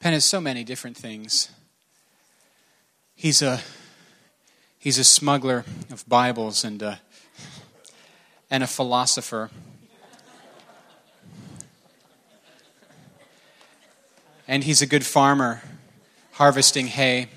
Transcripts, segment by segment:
Penn is so many different things. He's a smuggler of Bibles and a philosopher. And he's a good farmer, harvesting hay.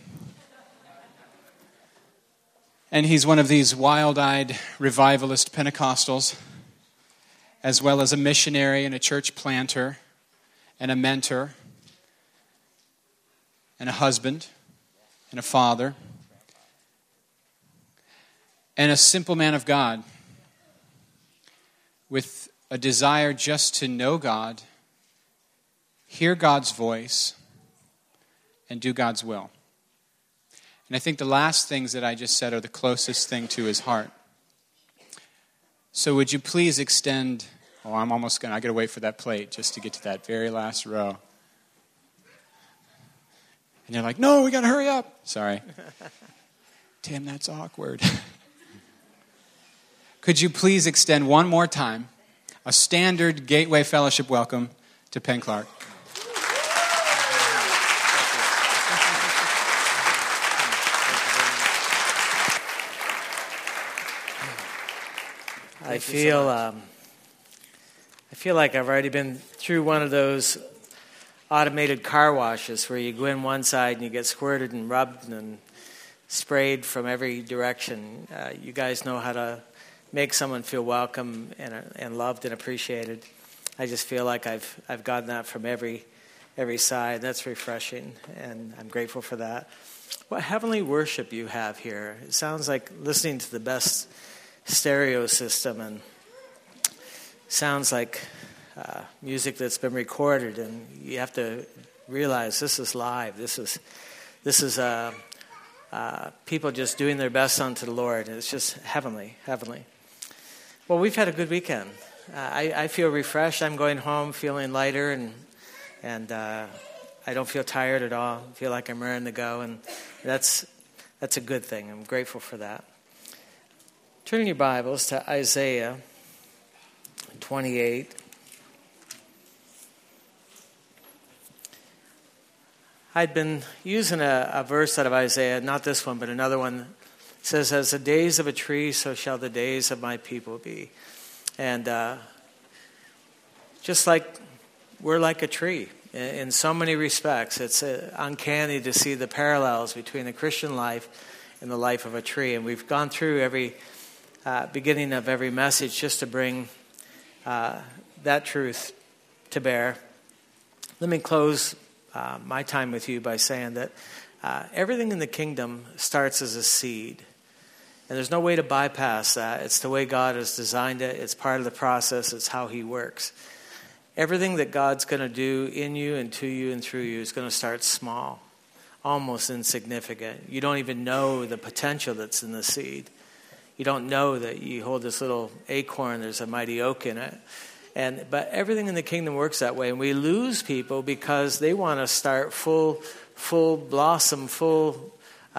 And he's one of these wild-eyed revivalist Pentecostals, as well as a missionary and a church planter and a mentor and a husband and a father and a simple man of God with a desire just to know God, hear God's voice, and do God's will. And I think the last things that I just said are the closest thing to his heart. So would you please extend, I got to wait for that plate just to get to that very last row. And you're like, no, we got to hurry up. Sorry. Tim, that's awkward. Could you please extend one more time a standard Gateway Fellowship welcome to Penn Clark? I feel like I've already been through one of those automated car washes where you go in one side and you get squirted and rubbed and sprayed from every direction. You guys know how to make someone feel welcome and loved and appreciated. I just feel like I've gotten that from every side. That's refreshing, and I'm grateful for that. What heavenly worship you have here. It sounds like listening to the best stereo system, and sounds like music that's been recorded, and you have to realize this is live. This is people just doing their best unto the Lord. It's just heavenly. Well, we've had a good weekend. I feel refreshed. I'm going home feeling lighter, and I don't feel tired at all. I feel like I'm raring to go, and that's a good thing. I'm grateful for that. Turn your Bibles to Isaiah 28. I'd been using a verse out of Isaiah, not this one, but another one. It says, as the days of a tree, so shall the days of my people be. And just like we're like a tree in so many respects, it's uncanny to see the parallels between the Christian life and the life of a tree. And we've gone through every beginning of every message just to bring that truth to bear. Let me close my time with you by saying that everything in the kingdom starts as a seed. And there's no way to bypass that. It's the way God has designed it. It's part of the process. It's how he works. Everything that God's going to do in you and to you and through you is going to start small, almost insignificant. You don't even know the potential that's in the seed. You don't know that you hold this little acorn, there's a mighty oak in it. But everything in the kingdom works that way. And we lose people because they want to start full blossom, full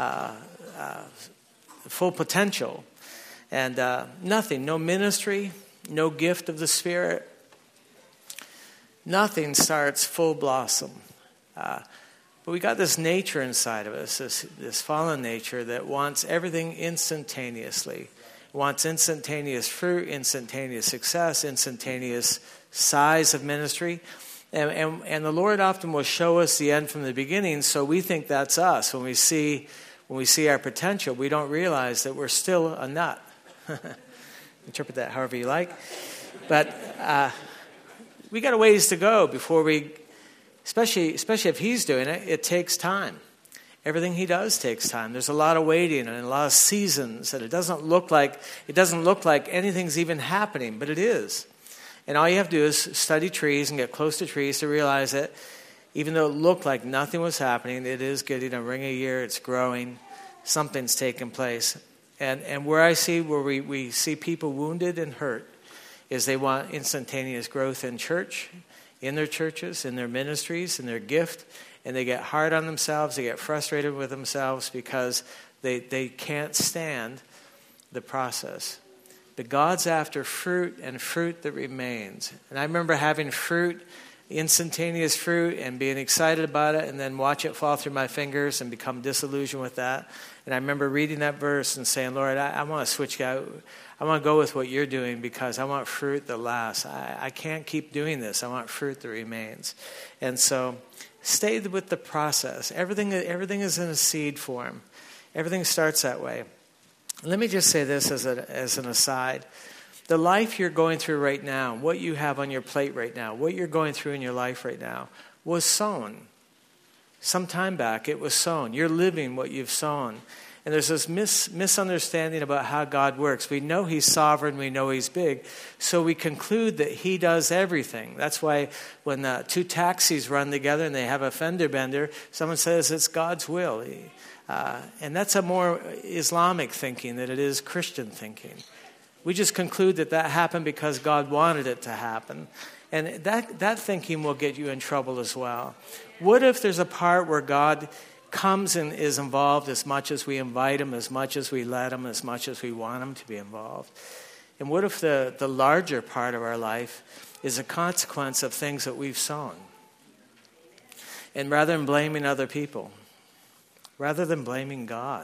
potential. And nothing, no ministry, no gift of the Spirit. Nothing starts full blossom. But we got this nature inside of us, this fallen nature that wants everything instantaneously. Wants instantaneous fruit, instantaneous success, instantaneous size of ministry. And the Lord often will show us the end from the beginning, so we think that's us. When we see our potential, we don't realize that we're still a nut. Interpret that however you like. But we got a ways to go before we, especially if he's doing it, it takes time. Everything he does takes time. There's a lot of waiting and a lot of seasons, and it doesn't look like anything's even happening, but it is. And all you have to do is study trees and get close to trees to realize that even though it looked like nothing was happening, it is getting a ring a year. It's growing. Something's taking place. And where we see people wounded and hurt is they want instantaneous growth in church, in their churches, in their ministries, in their gift. And they get hard on themselves, they get frustrated with themselves because they can't stand the process. But God's after fruit and fruit that remains. And I remember having fruit instantaneous fruit and being excited about it, and then watch it fall through my fingers and become disillusioned with that. And I remember reading that verse and saying, Lord, I want to switch out. I want to go with what you're doing because I want fruit that lasts. I can't keep doing this. I want fruit that remains. And so stay with the process. Everything is in a seed form. Everything starts that way. Let me just say this as an aside. The life you're going through right now, what you have on your plate right now, what you're going through in your life right now, was sown. Some time back, it was sown. You're living what you've sown. And there's this misunderstanding about how God works. We know he's sovereign. We know he's big. So we conclude that he does everything. That's why when two taxis run together and they have a fender bender, someone says it's God's will. And that's a more Islamic thinking than it is Christian thinking. We just conclude that happened because God wanted it to happen. And that thinking will get you in trouble as well. What if there's a part where God comes and is involved as much as we invite him, as much as we let him, as much as we want him to be involved? And what if the larger part of our life is a consequence of things that we've sown? And rather than blaming other people, rather than blaming God,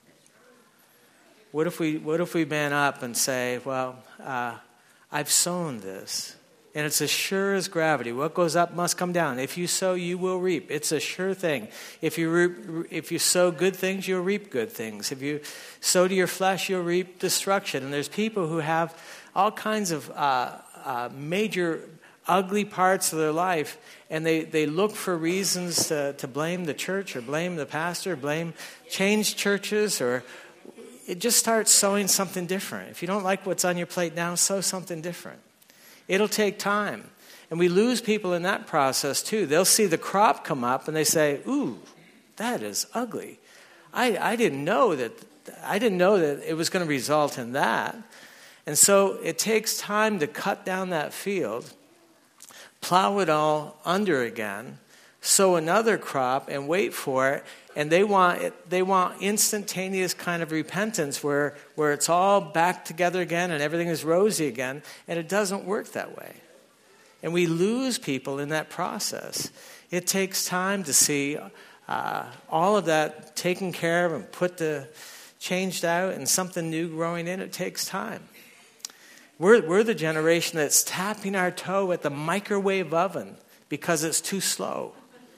what if we man up and say, well, I've sown this, and it's as sure as gravity. What goes up must come down. If you sow, you will reap. It's a sure thing. If you sow good things, you'll reap good things. If you sow to your flesh, you'll reap destruction. And there's people who have all kinds of major ugly parts of their life, and they look for reasons to blame the church or blame the pastor, change churches, or it just starts sowing something different. If you don't like what's on your plate now, sow something different. It'll take time. And we lose people in that process too. They'll see the crop come up and they say, ooh, that is ugly. I didn't know that it was going to result in that. And so it takes time to cut down that field, plow it all under again, sow another crop and wait for it. And they want instantaneous kind of repentance where it's all back together again and everything is rosy again. And it doesn't work that way. And we lose people in that process. It takes time to see all of that taken care of and changed out and something new growing in. It takes time. We're the generation that's tapping our toe at the microwave oven because it's too slow.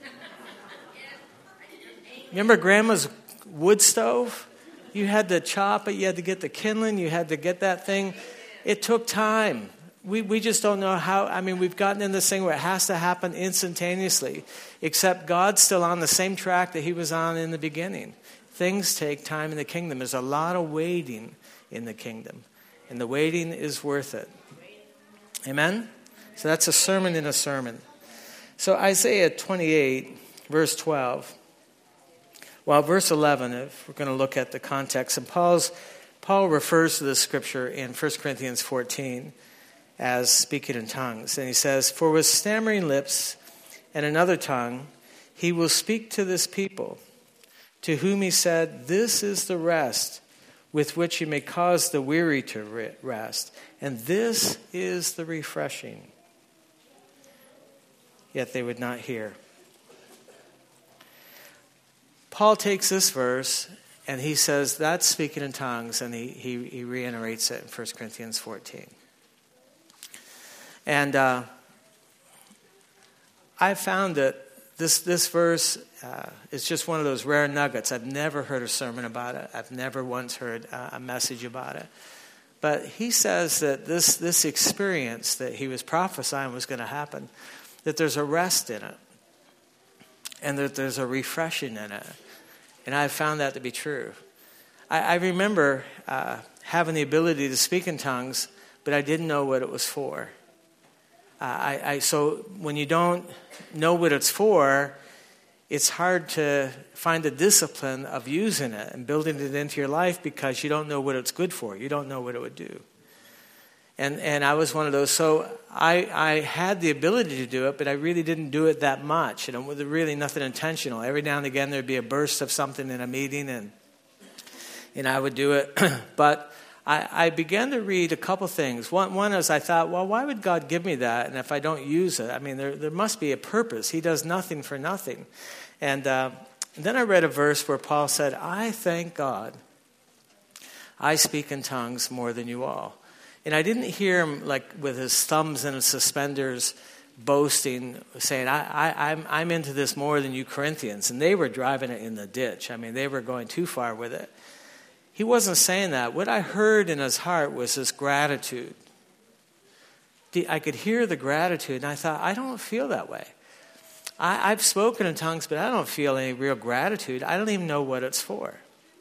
Remember Grandma's wood stove? You had to chop it, you had to get the kindling, you had to get that thing. It took time. We just don't know how. I mean, we've gotten in this thing where it has to happen instantaneously, except God's still on the same track that he was on in the beginning. Things take time in the kingdom. There's a lot of waiting in the kingdom, and the waiting is worth it. Amen? So that's a sermon in a sermon. So Isaiah 28, verse 12. Well, verse 11, if we're going to look at the context, and Paul refers to this scripture in 1 Corinthians 14 as speaking in tongues. And he says, for with stammering lips and another tongue, he will speak to this people, to whom he said, this is the rest with which you may cause the weary to rest. And this is the refreshing. Yet they would not hear. Paul takes this verse and he says that's speaking in tongues, and he reiterates it in 1 Corinthians 14. And I found that this verse is just one of those rare nuggets. I've never heard a sermon about it. I've never once heard a message about it. But he says that this experience that he was prophesying was going to happen, that there's a rest in it, and that there's a refreshing in it. And I've found that to be true. I remember having the ability to speak in tongues, but I didn't know what it was for. So when you don't know what it's for, it's hard to find the discipline of using it and building it into your life because you don't know what it's good for. You don't know what it would do. And I was one of those. So I had the ability to do it, but I really didn't do it that much. And it was really nothing intentional. Every now and again, there'd be a burst of something in a meeting, and I would do it. But I began to read a couple things. One is I thought, well, why would God give me that? And if I don't use it, I mean, there must be a purpose. He does nothing for nothing. And then I read a verse where Paul said, I thank God I speak in tongues more than you all. And I didn't hear him like with his thumbs in his suspenders boasting, saying, I'm into this more than you Corinthians. And they were driving it in the ditch. I mean, they were going too far with it. He wasn't saying that. What I heard in his heart was this gratitude. I could hear the gratitude, and I thought, I don't feel that way. I've spoken in tongues, but I don't feel any real gratitude. I don't even know what it's for.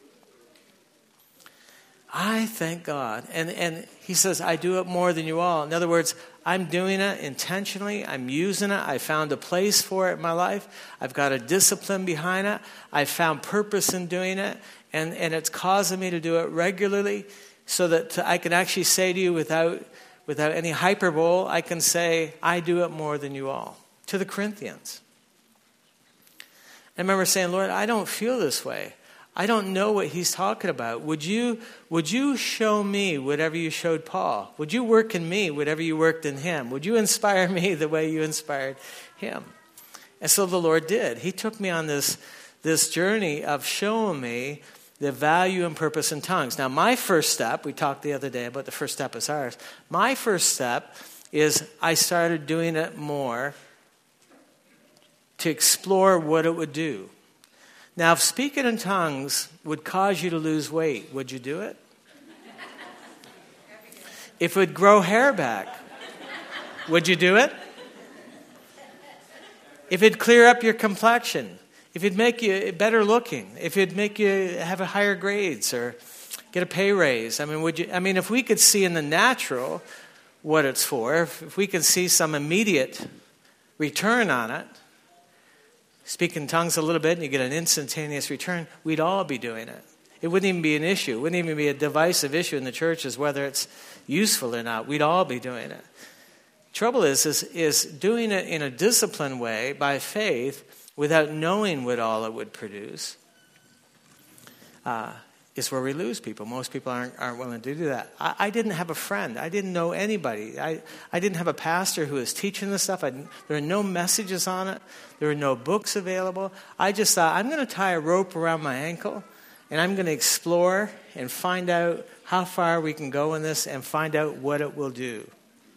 I thank God. And he says, I do it more than you all. In other words, I'm doing it intentionally. I'm using it. I found a place for it in my life. I've got a discipline behind it. I found purpose in doing it. And it's causing me to do it regularly so that I can actually say to you without any hyperbole, I can say, I do it more than you all. To the Corinthians. I remember saying, Lord, I don't feel this way. I don't know what he's talking about. Would you show me whatever you showed Paul? Would you work in me whatever you worked in him? Would you inspire me the way you inspired him? And so the Lord did. He took me on this journey of showing me the value and purpose in tongues. Now, my first step, we talked the other day about the first step is ours. My first step is I started doing it more to explore what it would do. Now, if speaking in tongues would cause you to lose weight, would you do it? If it would grow hair back, would you do it? If it'd clear up your complexion, if it'd make you better looking, if it'd make you have a higher grades or get a pay raise, I mean, if we could see in the natural what it's for, if we could see some immediate return on it, speak in tongues a little bit and you get an instantaneous return, we'd all be doing it. It wouldn't even be an issue. It wouldn't even be a divisive issue in the churches whether it's useful or not. We'd all be doing it. Trouble is doing it in a disciplined way by faith without knowing what all it would produce is where we lose people. Most people aren't willing to do that. I didn't have a friend. I didn't know anybody. I didn't have a pastor who was teaching this stuff. There were no messages on it. There were no books available. I just thought, I'm going to tie a rope around my ankle, and I'm going to explore and find out how far we can go in this and find out what it will do.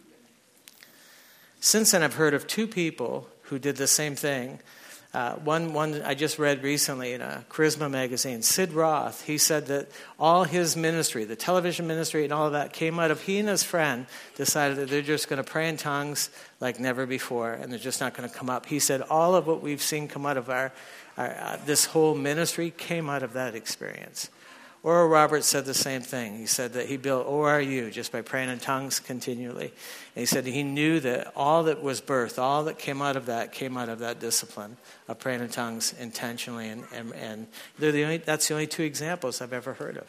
Since then, I've heard of two people who did the same thing. One I just read recently in a Charisma magazine, Sid Roth. He said that all his ministry, the television ministry and all of that, came out of he and his friend decided that they're just going to pray in tongues like never before, and they're just not going to come up. He said all of what we've seen come out of our this whole ministry came out of that experience. Oral Roberts said the same thing. He said that he built ORU just by praying in tongues continually. And he said he knew that all that was birthed, all that came out of that discipline of praying in tongues intentionally. And that's the only two examples I've ever heard of.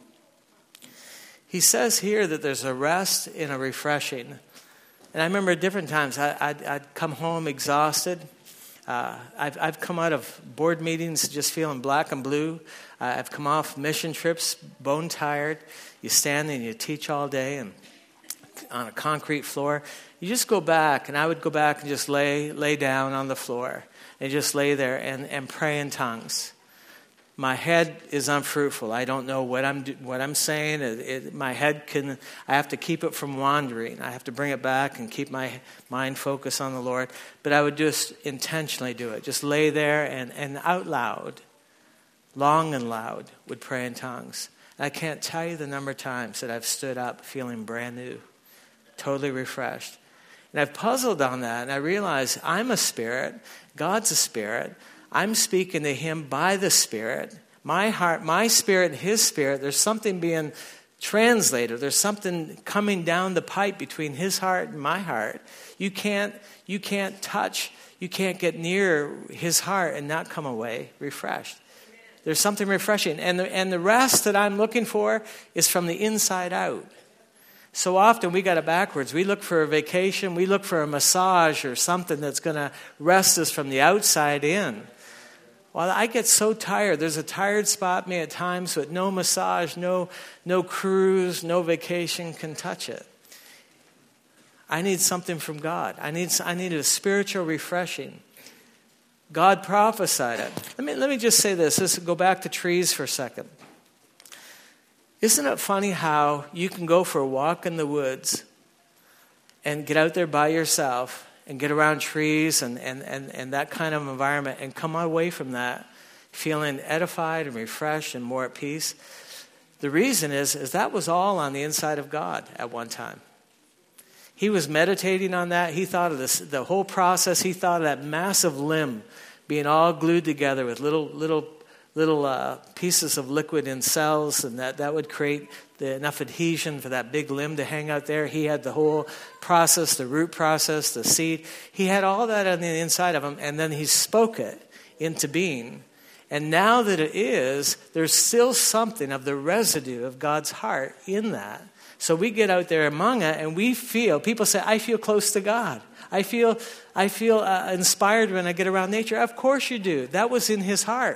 He says here that there's a rest and a refreshing. And I remember at different times I'd come home exhausted. I've come out of board meetings just feeling black and blue. I've come off mission trips bone tired. You stand there and you teach all day and on a concrete floor. You just go back, and I would go back and just lay down on the floor and just lay there and pray in tongues. My head is unfruitful. I don't know what I'm saying. My head I have to keep it from wandering. I have to bring it back and keep my mind focused on the Lord. But I would just intentionally do it. Just lay there and out loud, long and loud, would pray in tongues. And I can't tell you the number of times that I've stood up feeling brand new, totally refreshed. And I've puzzled on that, and I realize I'm a spirit. God's a spirit. I'm speaking to him by the Spirit. My heart, my spirit, and his spirit, there's something being translated. There's something coming down the pipe between his heart and my heart. You can't touch, you can't get near his heart and not come away refreshed. There's something refreshing. And the rest that I'm looking for is from the inside out. So often we got it backwards. We look for a vacation. We look for a massage or something that's going to rest us from the outside in. Well, I get so tired. There's a tired spot in me at times, but no massage, no cruise, no vacation can touch it. I need something from God. I need a spiritual refreshing. God prophesied it. Let me just say this. Let's go back to trees for a second. Isn't it funny how you can go for a walk in the woods and get out there by yourself and get around trees and that kind of environment and come away from that feeling edified and refreshed and more at peace? The reason is that was all on the inside of God at one time. He was meditating on that. He thought of this, the whole process. He thought of that massive limb being all glued together with little pieces of liquid in cells, and that would create enough adhesion for that big limb to hang out there. He had the whole process, the root process, the seed. He had all that on the inside of him, and then he spoke it into being. And now that it is, there's still something of the residue of God's heart in that. So we get out there among it, and we feel, people say, I feel close to God. I feel inspired when I get around nature. Of course you do. That was in his heart.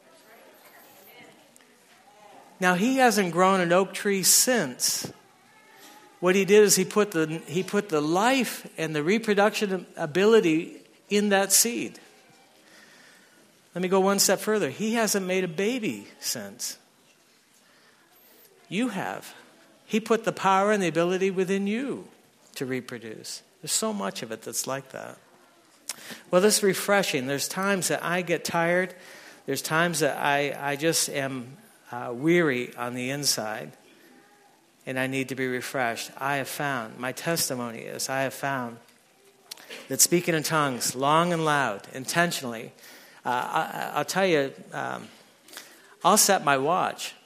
Now, he hasn't grown an oak tree since. What he did is he put the life and the reproduction ability in that seed. Let me go one step further. He hasn't made a baby since. You have. He put the power and the ability within you to reproduce. There's so much of it that's like that. Well, this is refreshing. There's times that I get tired. There's times that I just am weary on the inside, and I need to be refreshed. I have found, my testimony is, I have found that speaking in tongues, long and loud, intentionally, I'll tell you, I'll set my watch.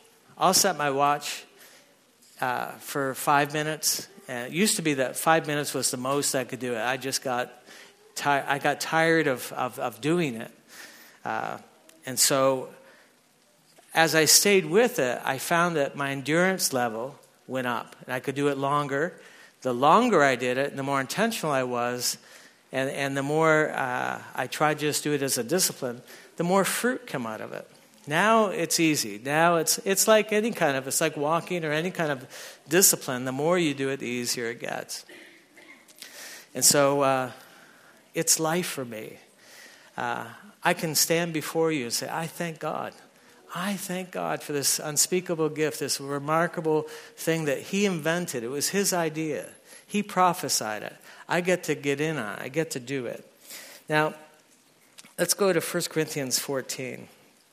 For 5 minutes. It used to be that 5 minutes was the most I could do it. I just got tired of doing it. And so as I stayed with it, I found that my endurance level went up. And I could do it longer. The longer I did it, the more intentional I was, and the more I tried to just do it as a discipline, the more fruit come out of it. Now it's easy. Now it's like it's like walking or any kind of discipline. The more you do it, the easier it gets. And so it's life for me. I can stand before you and say, I thank God. I thank God for this unspeakable gift, this remarkable thing that he invented. It was his idea. He prophesied it. I get to get in on it. I get to do it. Now, let's go to 1 Corinthians 14.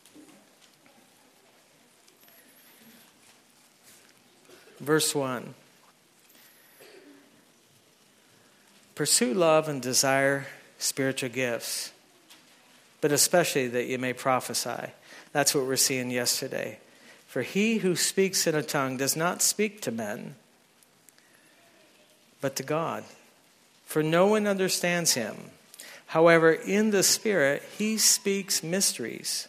Verse 1. Pursue love and desire spiritual gifts, but especially that you may prophesy. That's what we're seeing yesterday. For he who speaks in a tongue does not speak to men, but to God. For no one understands him. However, in the Spirit, he speaks mysteries.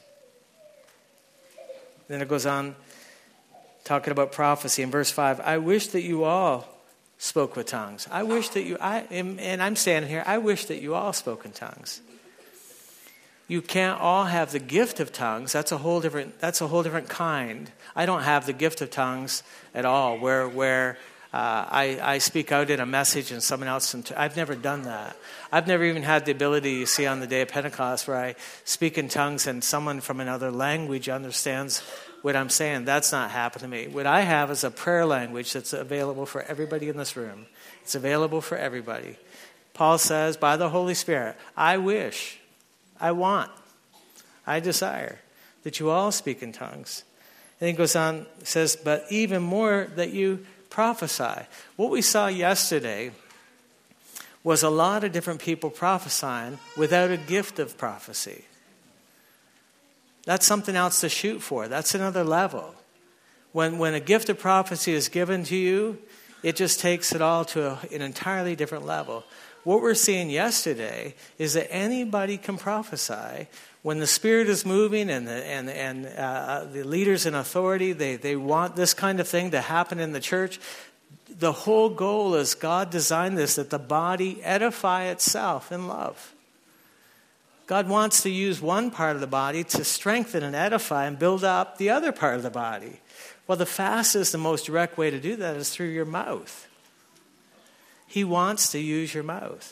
Then it goes on, talking about prophecy in verse 5. I wish that you all spoke with tongues. I wish that you, and I'm standing here, I wish that you all spoke in tongues. You can't all have the gift of tongues. That's a whole different kind. I don't have the gift of tongues at all, where I speak out in a message and someone else, I've never done that. I've never even had the ability, you see, on the day of Pentecost where I speak in tongues and someone from another language understands what I'm saying. That's not happened to me. What I have is a prayer language that's available for everybody in this room. It's available for everybody. Paul says, by the Holy Spirit, I wish, I want, I desire that you all speak in tongues. And he goes on, says, but even more that you prophesy. What we saw yesterday was a lot of different people prophesying without a gift of prophecy. That's something else to shoot for. That's another level. When a gift of prophecy is given to you, it just takes it all to an entirely different level. What we're seeing yesterday is that anybody can prophesy. When the Spirit is moving and the leaders in authority, they want this kind of thing to happen in the church. The whole goal is God designed this, that the body edify itself in love. God wants to use one part of the body to strengthen and edify and build up the other part of the body. Well, the fastest and most direct way to do that is through your mouth. He wants to use your mouth.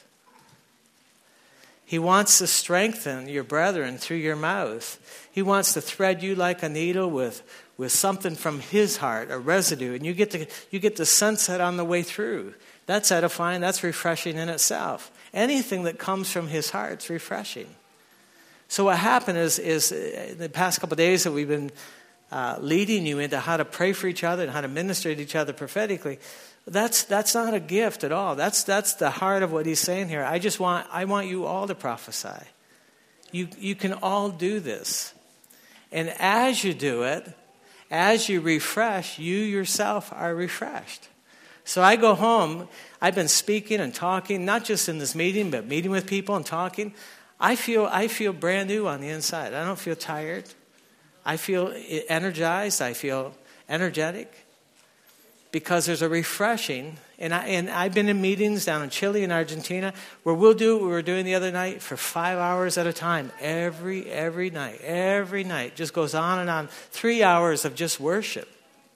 He wants to strengthen your brethren through your mouth. He wants to thread you like a needle with something from his heart, a residue, and you get to sense that on the way through. That's edifying, that's refreshing in itself. Anything that comes from his heart is refreshing. So what happened is in the past couple of days that we've been leading you into how to pray for each other and how to minister to each other prophetically, that's not a gift at all. That's the heart of what he's saying here. I want you all to prophesy. You can all do this. And as you do it, as you refresh, you yourself are refreshed. So I go home, I've been speaking and talking, not just in this meeting, but meeting with people and talking. I feel brand new on the inside. I don't feel tired. I feel energized. I feel energetic. Because there's a refreshing, and I've been in meetings down in Chile and Argentina where we'll do what we were doing the other night for 5 hours at a time, every night, just goes on and on. 3 hours of just worship,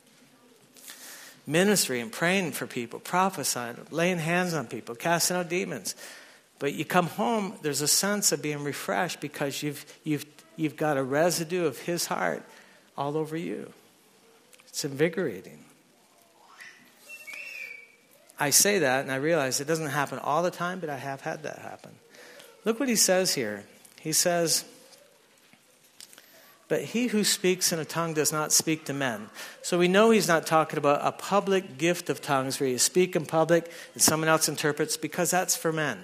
ministry and praying for people, prophesying, laying hands on people, casting out demons. But you come home, there's a sense of being refreshed because you've got a residue of his heart all over you. It's invigorating. I say that and I realize it doesn't happen all the time, but I have had that happen. Look what he says here. He says, but he who speaks in a tongue does not speak to men. So we know he's not talking about a public gift of tongues where you speak in public and someone else interprets, because that's for men.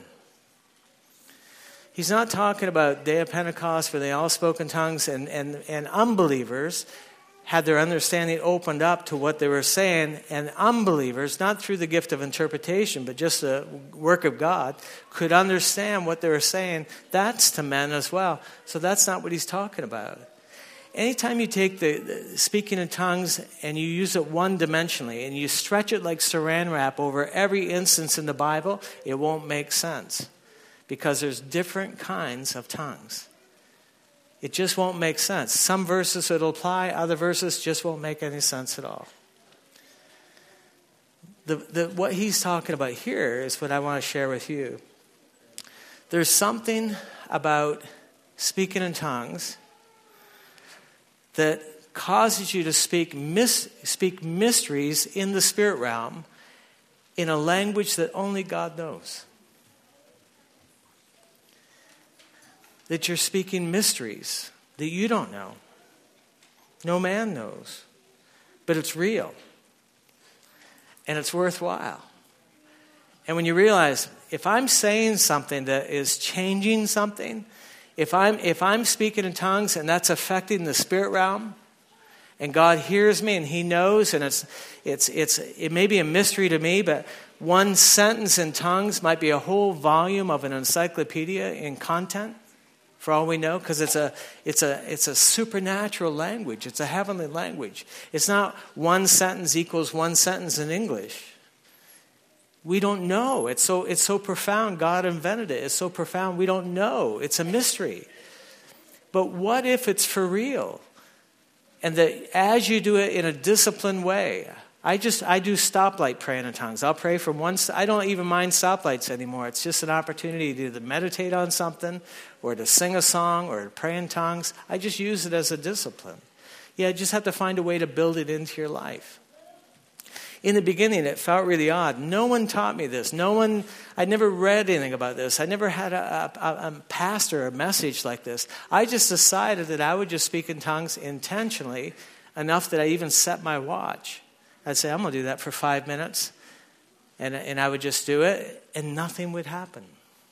He's not talking about Day of Pentecost where they all spoke in tongues and unbelievers had their understanding opened up to what they were saying, and unbelievers, not through the gift of interpretation, but just the work of God, could understand what they were saying. That's to men as well. So that's not what he's talking about. Anytime you take the speaking in tongues and you use it one-dimensionally and you stretch it like saran wrap over every instance in the Bible, it won't make sense because there's different kinds of tongues. It just won't make sense. Some verses it'll apply, other verses just won't make any sense at all. What he's talking about here is what I want to share with you. There's something about speaking in tongues that causes you to speak mysteries in the spirit realm in a language that only God knows. That you're speaking mysteries that you don't know. No man knows. But it's real. And it's worthwhile. And when you realize, if I'm saying something that is changing something, if I'm speaking in tongues and that's affecting the spirit realm, and God hears me and he knows, and it may be a mystery to me, but one sentence in tongues might be a whole volume of an encyclopedia in content. For all we know, because it's a supernatural language. It's a heavenly language. It's not one sentence equals one sentence in English. We don't know. It's so profound. God invented it. It's so profound. We don't know. It's a mystery. But what if it's for real? And that as you do it in a disciplined way, I do stoplight praying in tongues. I'll pray from I don't even mind stoplights anymore. It's just an opportunity to either meditate on something or to sing a song or to pray in tongues. I just use it as a discipline. Yeah, I just have to find a way to build it into your life. In the beginning, it felt really odd. No one taught me this. I'd never read anything about this. I never had a pastor or a message like this. I just decided that I would just speak in tongues intentionally enough that I even set my watch. I'd say, I'm going to do that for 5 minutes. And I would just do it, and nothing would happen.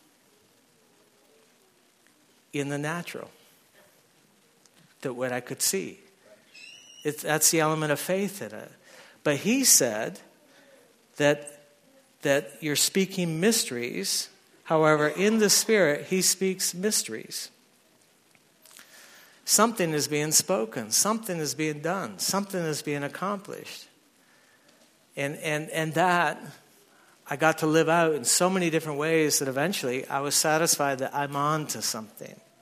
In the natural. That what I could see. That's the element of faith in it. But he said that you're speaking mysteries. However, in the Spirit, he speaks mysteries. Something is being spoken. Something is being done. Something is being accomplished. And that I got to live out in so many different ways that eventually I was satisfied that I'm on to something.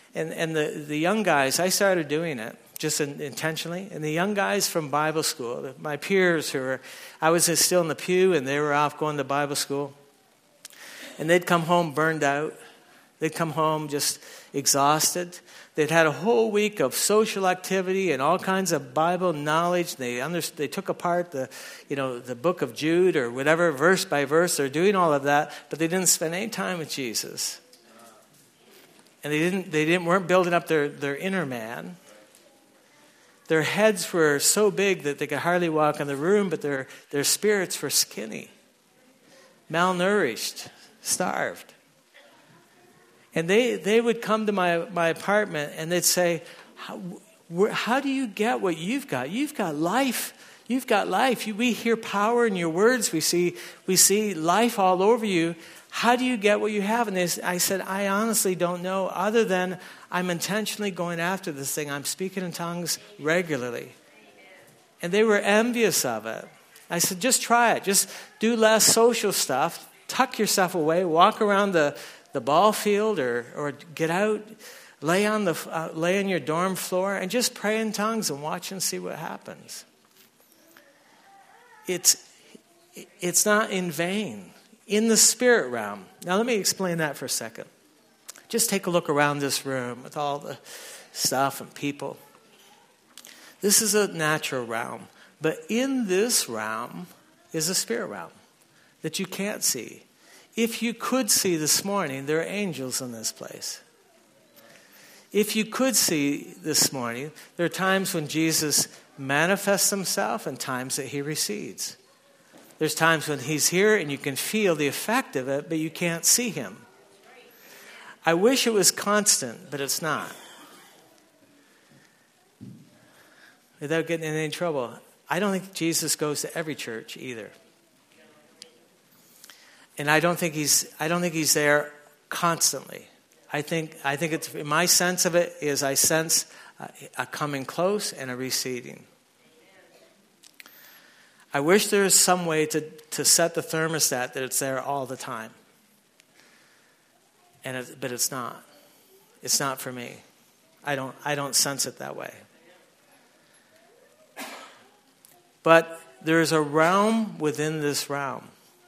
And the young guys, I started doing it just intentionally. And the young guys from Bible school, my peers I was still in the pew and they were off going to Bible school. And they'd come home burned out. They'd come home just exhausted. They'd had a whole week of social activity and all kinds of Bible knowledge. They took apart the book of Jude or whatever, verse by verse. They're doing all of that, but they didn't spend any time with Jesus. And they weren't building up their inner man. Their heads were so big that they could hardly walk in the room, but their spirits were skinny, malnourished, starved. And they would come to my apartment and they'd say, how do you get what you've got? You've got life. You've got life. We hear power in your words. We see life all over you. How do you get what you have? And I said, I honestly don't know, other than I'm intentionally going after this thing. I'm speaking in tongues regularly. And they were envious of it. I said, just try it. Just do less social stuff. Tuck yourself away. Walk around the ball field or get out. Lay on your dorm floor and just pray in tongues and watch and see what happens. It's not in vain. In the spirit realm. Now let me explain that for a second. Just take a look around this room with all the stuff and people. This is a natural realm. But in this realm is a spirit realm that you can't see. If you could see this morning, there are angels in this place. If you could see this morning, there are times when Jesus manifests himself and times that he recedes. There's times when he's here and you can feel the effect of it, but you can't see him. I wish it was constant, but it's not. Without getting in any trouble, I don't think Jesus goes to every church either. And I don't think he's there constantly. I think it's, my sense of it is I sense a coming close and a receding. I wish there was some way to set the thermostat that it's there all the time. But it's not. It's not for me. I don't sense it that way. But there is a realm within this realm.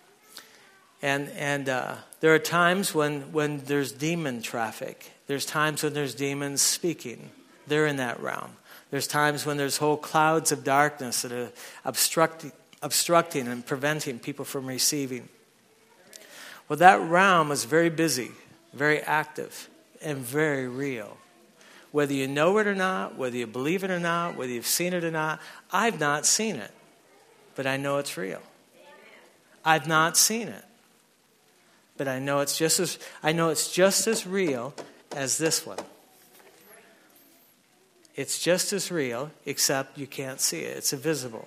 And there are times when there's demon traffic. There's times when there's demons speaking. They're in that realm. There's times when there's whole clouds of darkness that are obstructing and preventing people from receiving. Well, that realm is very busy, very active, and very real. Whether you know it or not, whether you believe it or not, whether you've seen it or not, I've not seen it, but I know it's real. I've not seen it, but I know it's just as real as this one. It's just as real, except you can't see it. It's invisible.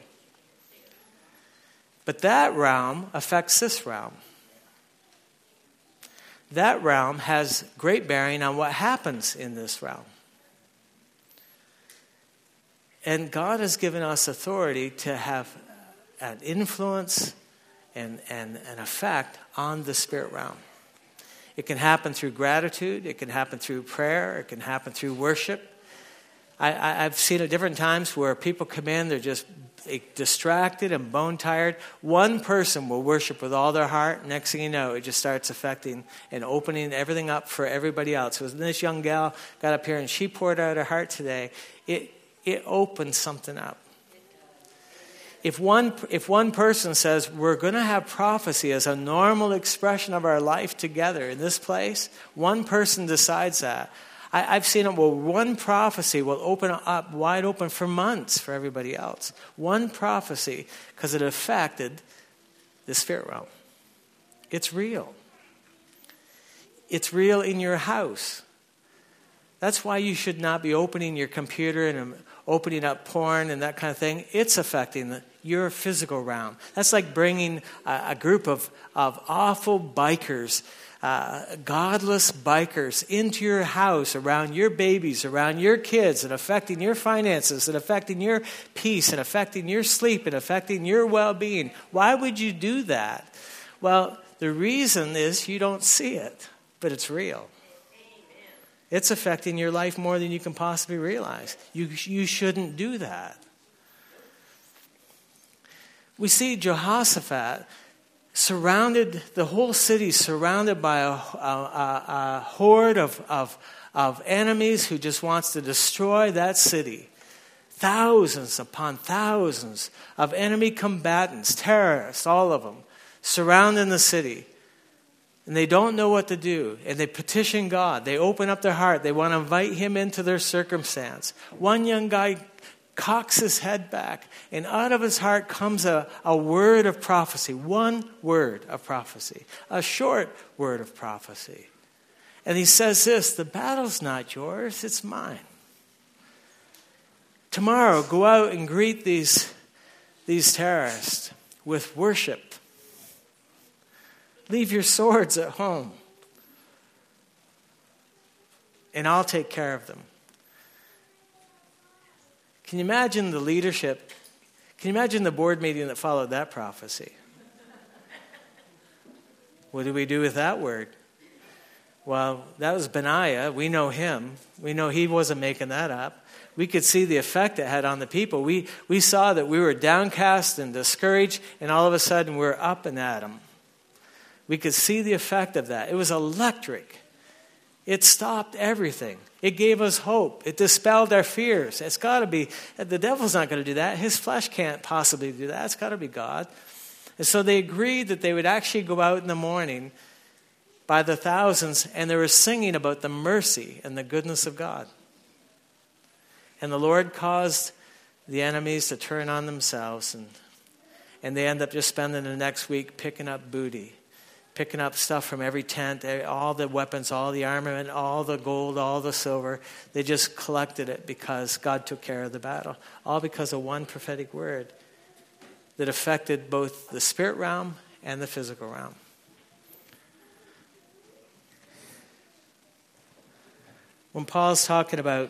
But that realm affects this realm. That realm has great bearing on what happens in this realm. And God has given us authority to have an influence and an effect on the spirit realm. It can happen through gratitude. It can happen through prayer. It can happen through worship. I've seen it different times where people come in, they're just distracted and bone tired. One person will worship with all their heart. Next thing you know, it just starts affecting and opening everything up for everybody else. So when this young gal got up here and she poured out her heart today, it opened something up. If one person says we're going to have prophecy as a normal expression of our life together in this place, one person decides that. I've seen it where one prophecy will open up wide open for months for everybody else. One prophecy, because it affected the spirit realm. It's real. It's real in your house. That's why you should not be opening your computer and opening up porn and that kind of thing. It's affecting your physical realm. That's like bringing a group of awful bikers, godless bikers into your house, around your babies, around your kids, and affecting your finances, and affecting your peace, and affecting your sleep, and affecting your well-being. Why would you do that? Well, the reason is you don't see it, but it's real. It's affecting your life more than you can possibly realize. You shouldn't do that. We see Jehoshaphat surrounded, the whole city surrounded by a horde of enemies who just wants to destroy that city. Thousands upon thousands of enemy combatants, terrorists, all of them, surrounding the city. And they don't know what to do. And they petition God. They open up their heart. They want to invite him into their circumstance. One young guy cocks his head back, and out of his heart comes a word of prophecy. One word of prophecy. A short word of prophecy. And he says this, the battle's not yours, it's mine. Tomorrow, go out and greet these terrorists with worship. Leave your swords at home. And I'll take care of them. Can you imagine the leadership? Can you imagine the board meeting that followed that prophecy? What do we do with that word? Well, that was Benaiah. We know him. We know he wasn't making that up. We could see the effect it had on the people. We saw that we were downcast and discouraged, and all of a sudden we're up and at 'em. We could see the effect of that. It was electric. It stopped everything. It gave us hope. It dispelled our fears. It's got to be, the devil's not going to do that. His flesh can't possibly do that. It's got to be God. And so they agreed that they would actually go out in the morning by the thousands, and they were singing about the mercy and the goodness of God. And the Lord caused the enemies to turn on themselves, and they end up just spending the next week picking up booty, picking up stuff from every tent, all the weapons, all the armament, all the gold, all the silver. They just collected it because God took care of the battle. All because of one prophetic word that affected both the spirit realm and the physical realm. When Paul's talking about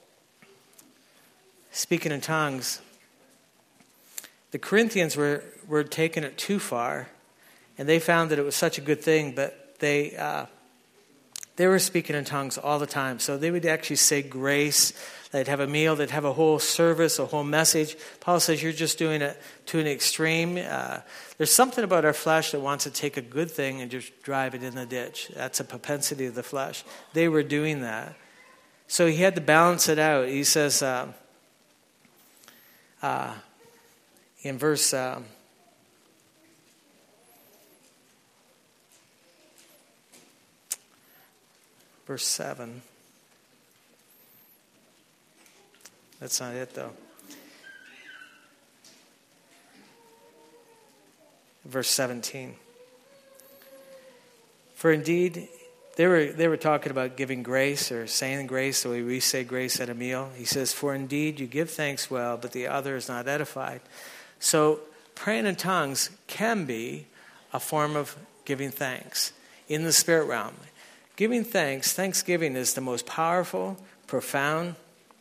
speaking in tongues, the Corinthians were taking it too far, and they found that it was such a good thing, but they were speaking in tongues all the time. So they would actually say grace. They'd have a meal. They'd have a whole service, a whole message. Paul says you're just doing it to an extreme. There's something about our flesh that wants to take a good thing and just drive it in the ditch. That's a propensity of the flesh. They were doing that. So he had to balance it out. He says in verse 7. That's not it, though. Verse 17. For indeed, they were talking about giving grace or saying grace the way we say grace at a meal. He says, for indeed you give thanks well, but the other is not edified. So praying in tongues can be a form of giving thanks in the spirit realm. Giving thanks, thanksgiving is the most powerful, profound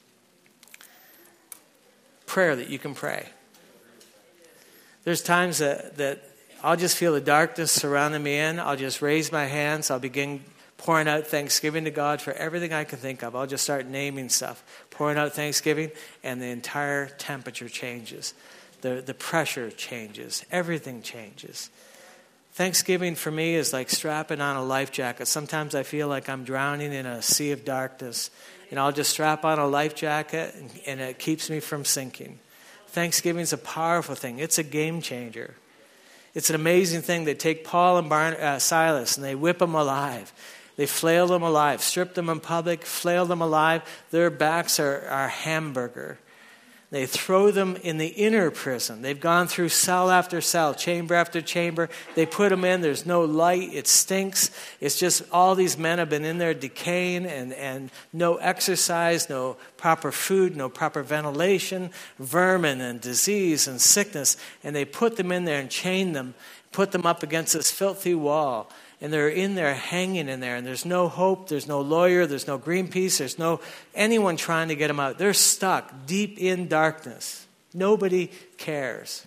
prayer that you can pray. There's times that I'll just feel the darkness surrounding me in. I'll just raise my hands. I'll begin pouring out thanksgiving to God for everything I can think of. I'll just start naming stuff, pouring out thanksgiving, and the entire temperature changes. The pressure changes. Everything changes. Thanksgiving for me is like strapping on a life jacket. Sometimes I feel like I'm drowning in a sea of darkness, and I'll just strap on a life jacket, and it keeps me from sinking. Thanksgiving is a powerful thing. It's a game changer. It's an amazing thing. They take Paul and Silas, and they whip them alive. They flail them alive, strip them in public, flail them alive. Their backs are hamburger. They throw them in the inner prison. They've gone through cell after cell, chamber after chamber. They put them in. There's no light. It stinks. It's just all these men have been in there decaying and no exercise, no proper food, no proper ventilation, vermin and disease and sickness. And they put them in there and chain them, put them up against this filthy wall. And they're in there, hanging in there, and there's no hope, there's no lawyer, there's no Greenpeace, there's no anyone trying to get them out. They're stuck deep in darkness. Nobody cares.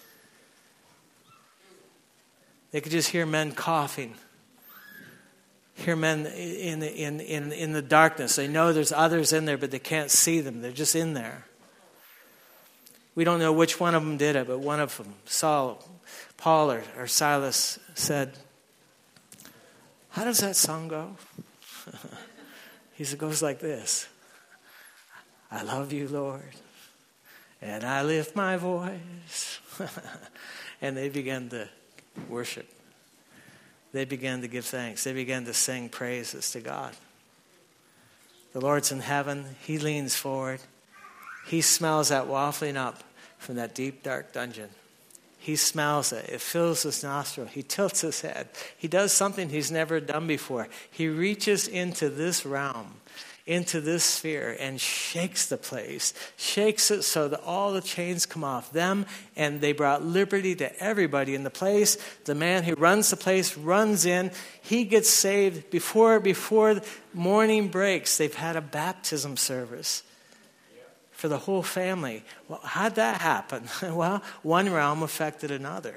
They could just hear men coughing. hear men in the darkness. They know there's others in there, but they can't see them. They're just in there. We don't know which one of them did it, but one of them, Paul or Silas, said, "How does that song go?" He said, "It goes like this. I love you, Lord, and I lift my voice." And they began to worship. They began to give thanks. They began to sing praises to God. The Lord's in heaven. He leans forward. He smells that wafting up from that deep, dark dungeon. He smells it. It fills his nostril. He tilts his head. He does something he's never done before. He reaches into this realm, into this sphere, and shakes the place. Shakes it so that all the chains come off them, and they brought liberty to everybody in the place. The man who runs the place runs in. He gets saved before morning breaks. They've had a baptism service for the whole family. Well, how'd that happen? Well, one realm affected another.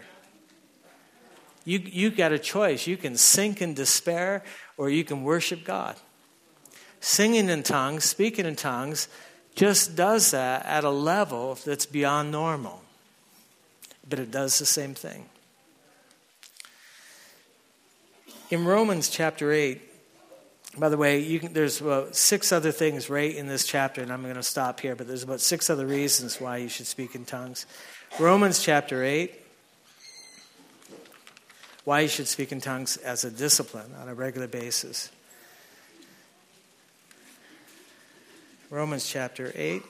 You got a choice. You can sink in despair, or you can worship God. Singing in tongues, speaking in tongues, just does that at a level that's beyond normal. But it does the same thing. In Romans chapter 8, by the way, there's about 6 other things right in this chapter, and I'm going to stop here, but there's about 6 other reasons why you should speak in tongues. Romans chapter 8, why you should speak in tongues as a discipline on a regular basis. Romans chapter 8,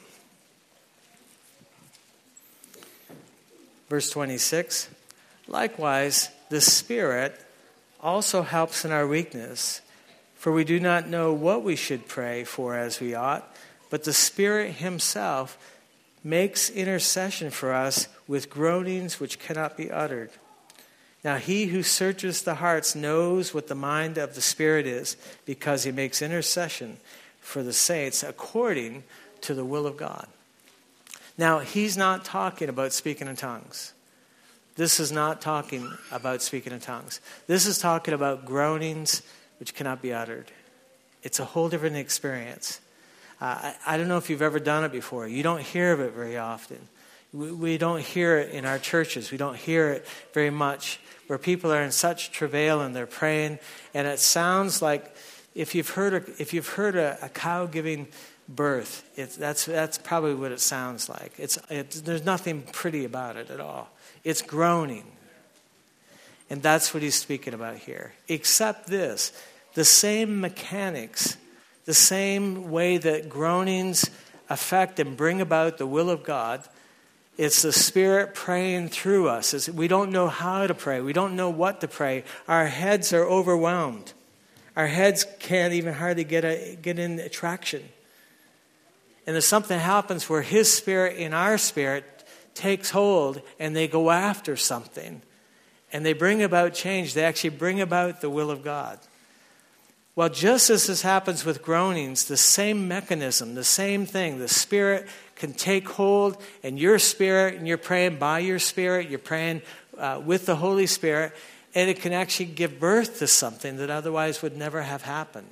verse 26. Likewise, the Spirit also helps in our weakness, for we do not know what we should pray for as we ought, but the Spirit himself makes intercession for us with groanings which cannot be uttered. Now he who searches the hearts knows what the mind of the Spirit is, because he makes intercession for the saints according to the will of God. Now, he's not talking about speaking in tongues. This is not talking about speaking in tongues. This is talking about groanings which cannot be uttered. It's a whole different experience. I don't know if you've ever done it before. You don't hear of it very often. We don't hear it in our churches. We don't hear it very much, where people are in such travail and they're praying, and it sounds like, if you've heard a cow giving birth, that's probably what it sounds like. There's nothing pretty about it at all. It's groaning. And that's what he's speaking about here. Except this, the same mechanics, the same way that groanings affect and bring about the will of God, it's the Spirit praying through us. We don't know how to pray. We don't know what to pray. Our heads are overwhelmed. Our heads can't even hardly get in traction. And there's something happens where his Spirit in our spirit takes hold, and they go after something. And they bring about change. They actually bring about the will of God. Well, just as this happens with groanings, the same mechanism, the same thing, the Spirit can take hold, and your spirit, and you're praying by your Spirit, you're praying with the Holy Spirit, and it can actually give birth to something that otherwise would never have happened.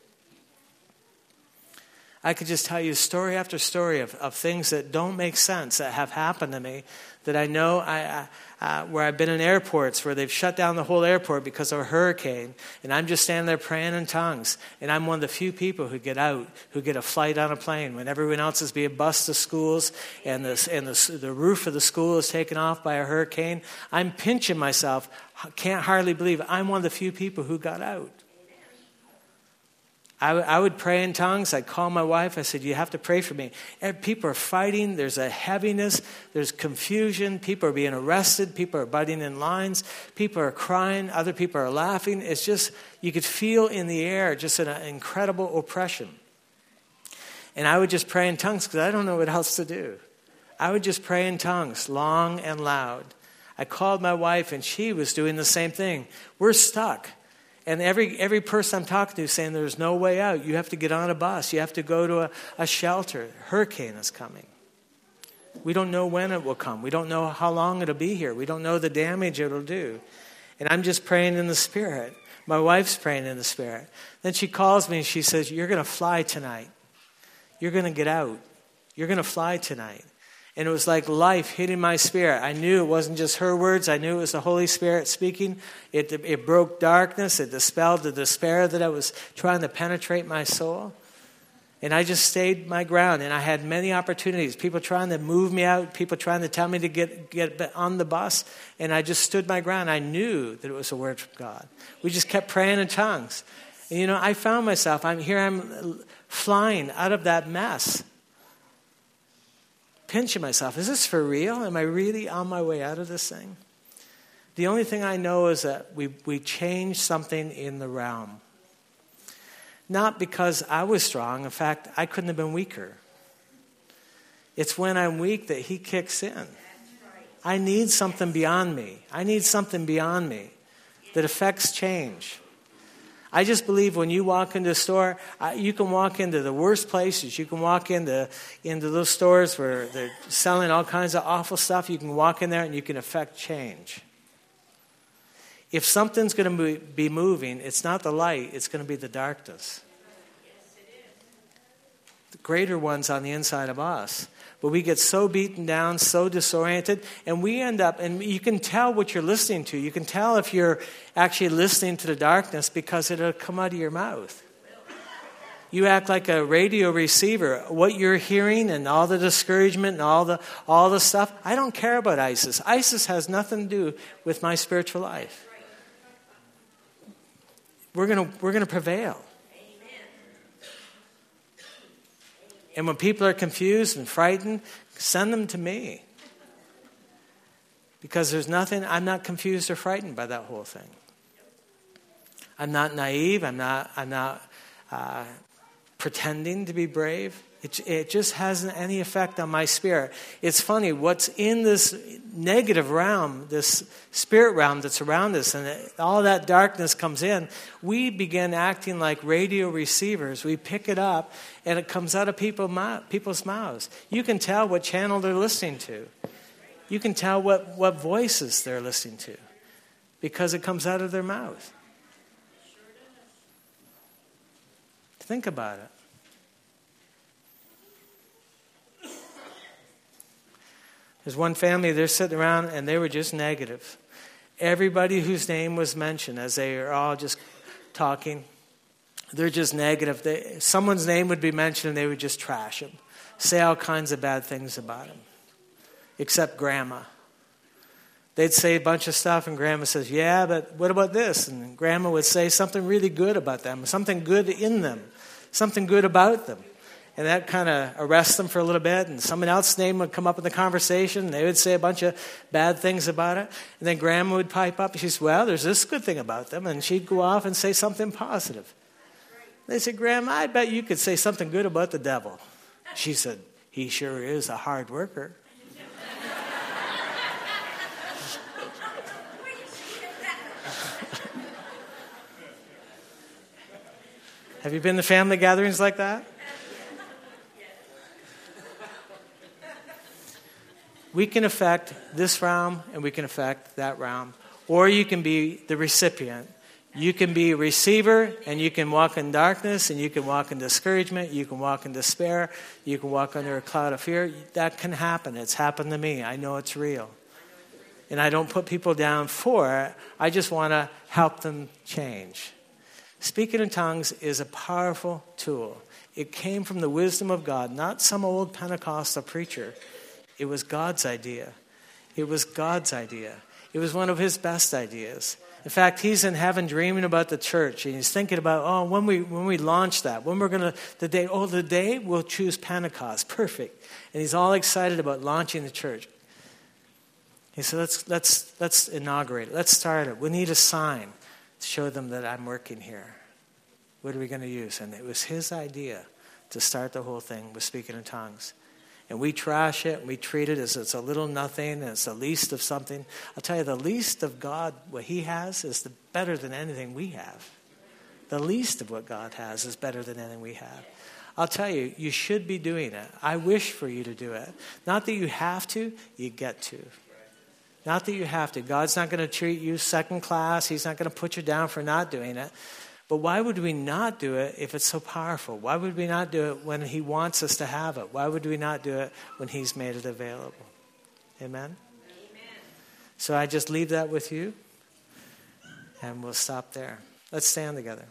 I could just tell you story after story of things that don't make sense that have happened to me, that I know where I've been in airports where they've shut down the whole airport because of a hurricane, and I'm just standing there praying in tongues, and I'm one of the few people who get out, who get a flight on a plane when everyone else is being bused to schools, and the roof of the school is taken off by a hurricane. I'm pinching myself, can't hardly believe I'm one of the few people who got out. I would pray in tongues. I'd call my wife. I said, you have to pray for me. And people are fighting. There's a heaviness. There's confusion. People are being arrested. People are butting in lines. People are crying. Other people are laughing. It's just, you could feel in the air just an incredible oppression. And I would just pray in tongues because I don't know what else to do. I would just pray in tongues, long and loud. I called my wife, and she was doing the same thing. We're stuck. And every person I'm talking to is saying there's no way out. You have to get on a bus. You have to go to a shelter. Hurricane is coming. We don't know when it will come. We don't know how long it'll be here. We don't know the damage it'll do. And I'm just praying in the Spirit. My wife's praying in the Spirit. Then she calls me and she says, you're going to fly tonight. You're going to get out. You're going to fly tonight. And it was like life hitting my spirit. I knew it wasn't just her words. I knew it was the Holy Spirit speaking. It broke darkness. It dispelled the despair that I was trying to penetrate my soul. And I just stayed my ground. And I had many opportunities. People trying to move me out. People trying to tell me to get on the bus. And I just stood my ground. I knew that it was a word from God. We just kept praying in tongues. And I found myself. I'm flying out of that mess. Pinching myself. Is this for real? Am I really on my way out of this thing? The only thing I know is that we changed something in the realm. Not because I was strong. In fact, I couldn't have been weaker. It's when I'm weak that he kicks in. I need something beyond me. I need something beyond me that affects change. I just believe when you walk into a store, you can walk into the worst places. You can walk into those stores where they're selling all kinds of awful stuff. You can walk in there and you can affect change. If something's going to be moving, it's not the light, it's going to be the darkness. The greater one's on the inside of us. But we get so beaten down, so disoriented, and we end up, and you can tell what you're listening to. You can tell if you're actually listening to the darkness because it'll come out of your mouth. You act like a radio receiver. What you're hearing and all the discouragement and all the stuff, I don't care about ISIS. ISIS has nothing to do with my spiritual life. We're gonna prevail. And when people are confused and frightened, send them to me. Because there's nothing, I'm not confused or frightened by that whole thing. I'm not naive. I'm not pretending to be brave. It just hasn't any effect on my spirit. It's funny, what's in this negative realm, this spirit realm that's around us, and all that darkness comes in, we begin acting like radio receivers. We pick it up, and it comes out of people's mouths. You can tell what channel they're listening to. You can tell what voices they're listening to because it comes out of their mouth. Think about it. There's one family, they're sitting around and they were just negative. Everybody whose name was mentioned as they are all just talking, they're just negative. Someone's name would be mentioned and they would just trash him, say all kinds of bad things about him, except Grandma. They'd say a bunch of stuff and Grandma says, yeah, but what about this? And Grandma would say something really good about them, something good in them, something good about them. And that kind of arrests them for a little bit. And someone else's name would come up in the conversation. And they would say a bunch of bad things about it. And then Grandma would pipe up. And she'd say, well, there's this good thing about them. And she'd go off and say something positive. They said, Grandma, I bet you could say something good about the devil. She said, he sure is a hard worker. Have you been to family gatherings like that? We can affect this realm and we can affect that realm. Or you can be the recipient. You can be a receiver and you can walk in darkness and you can walk in discouragement. You can walk in despair. You can walk under a cloud of fear. That can happen. It's happened to me. I know it's real. And I don't put people down for it. I just want to help them change. Speaking in tongues is a powerful tool. It came from the wisdom of God, not some old Pentecostal preacher. It was God's idea. It was God's idea. It was one of his best ideas. In fact, he's in heaven dreaming about the church. And he's thinking about, when we launch that, when we're going to, the day we'll choose Pentecost. Perfect. And he's all excited about launching the church. He said, let's inaugurate it. Let's start it. We need a sign to show them that I'm working here. What are we going to use? And it was his idea to start the whole thing with speaking in tongues. And we trash it, and we treat it as it's a little nothing, and it's the least of something. I'll tell you, the least of God, what he has, is better than anything we have. The least of what God has is better than anything we have. I'll tell you, you should be doing it. I wish for you to do it. Not that you have to, you get to. Not that you have to. God's not going to treat you second class. He's not going to put you down for not doing it. But why would we not do it if it's so powerful? Why would we not do it when he wants us to have it? Why would we not do it when he's made it available? Amen? So I just leave that with you, and we'll stop there. Let's stand together.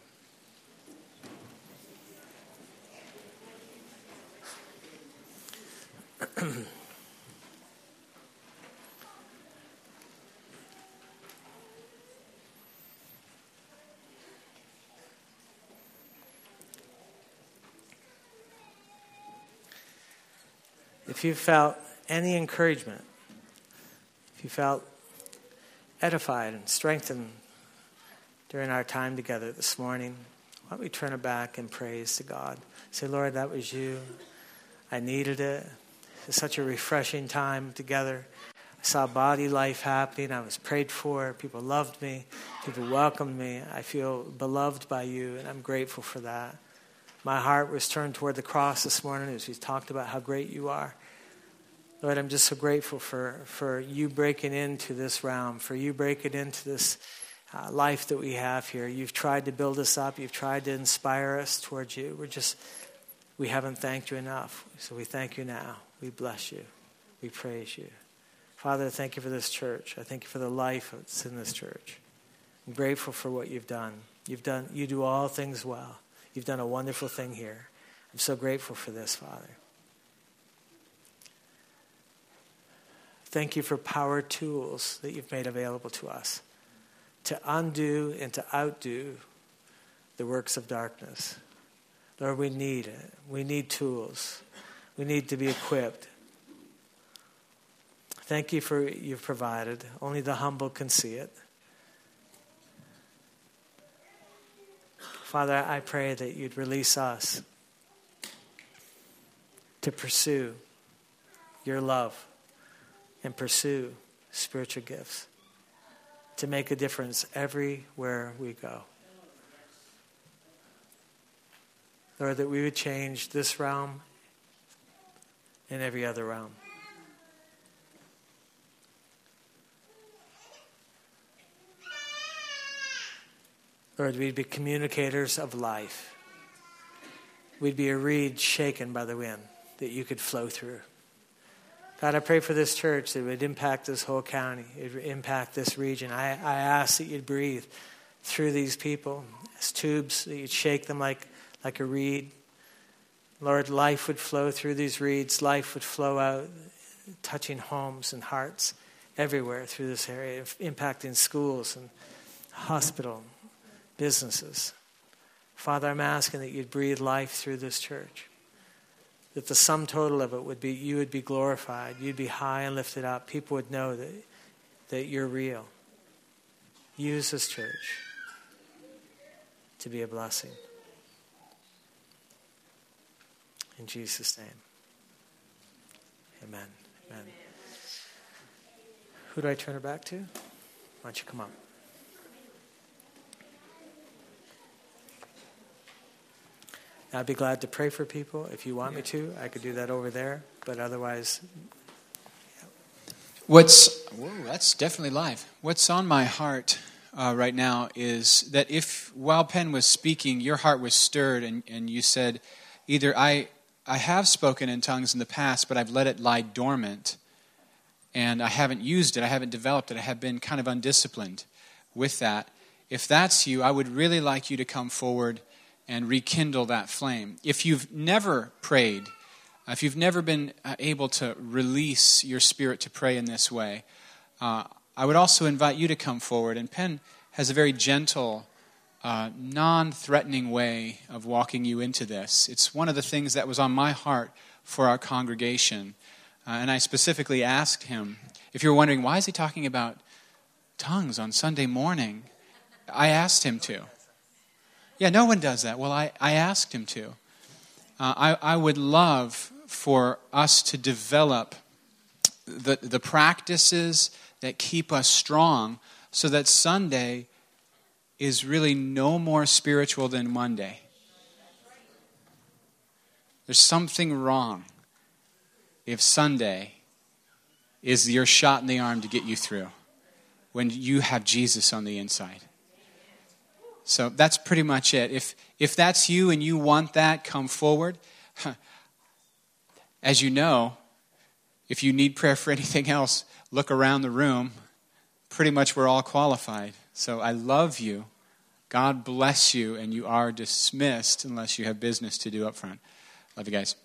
If you felt any encouragement, if you felt edified and strengthened during our time together this morning, why don't we turn it back in praise to God? Say, Lord, that was you. I needed it. It's such a refreshing time together. I saw body life happening. I was prayed for. People loved me. People welcomed me. I feel beloved by you, and I'm grateful for that. My heart was turned toward the cross this morning as we talked about how great you are. Lord, I'm just so grateful for you breaking into this realm, for you breaking into this life that we have here. You've tried to build us up. You've tried to inspire us towards you. We haven't thanked you enough. So we thank you now. We bless you. We praise you. Father, thank you for this church. I thank you for the life that's in this church. I'm grateful for what you've done. You do all things well. You've done a wonderful thing here. I'm so grateful for this, Father. Thank you for power tools that you've made available to us to undo and to outdo the works of darkness. Lord, we need it. We need tools. We need to be equipped. Thank you for what you've provided. Only the humble can see it. Father, I pray that you'd release us to pursue your love and pursue spiritual gifts to make a difference everywhere we go. Lord, that we would change this realm and every other realm. Lord, we'd be communicators of life. We'd be a reed shaken by the wind that you could flow through. God, I pray for this church that it would impact this whole county. It would impact this region. I ask that you'd breathe through these people as tubes, that you'd shake them like a reed. Lord, life would flow through these reeds. Life would flow out, touching homes and hearts everywhere through this area, impacting schools and hospital, businesses. Father, I'm asking that you'd breathe life through this church. That the sum total of it would be, you would be glorified. You'd be high and lifted up. People would know that you're real. Use this church to be a blessing. In Jesus' name. Amen. Amen. Who do I turn it back to? Why don't you come up? I'd be glad to pray for people. If you want me to, I could do that over there. But otherwise, That's definitely live. What's on my heart right now is that if, while Penn was speaking, your heart was stirred and you said, either I have spoken in tongues in the past, but I've let it lie dormant, and I haven't used it, I haven't developed it, I have been kind of undisciplined with that. If that's you, I would really like you to come forward and rekindle that flame. If you've never prayed, if you've never been able to release your spirit to pray in this way, I would also invite you to come forward. And Penn has a very gentle, non-threatening way of walking you into this. It's one of the things that was on my heart for our congregation. And I specifically asked him, if you're wondering, why is he talking about tongues on Sunday morning? I asked him to. Yeah, no one does that. Well, I asked him to. I would love for us to develop the practices that keep us strong so that Sunday is really no more spiritual than Monday. There's something wrong if Sunday is your shot in the arm to get you through when you have Jesus on the inside. So that's pretty much it. If that's you and you want that, come forward. As you know, if you need prayer for anything else, look around the room. Pretty much we're all qualified. So I love you. God bless you, and you are dismissed unless you have business to do up front. Love you guys.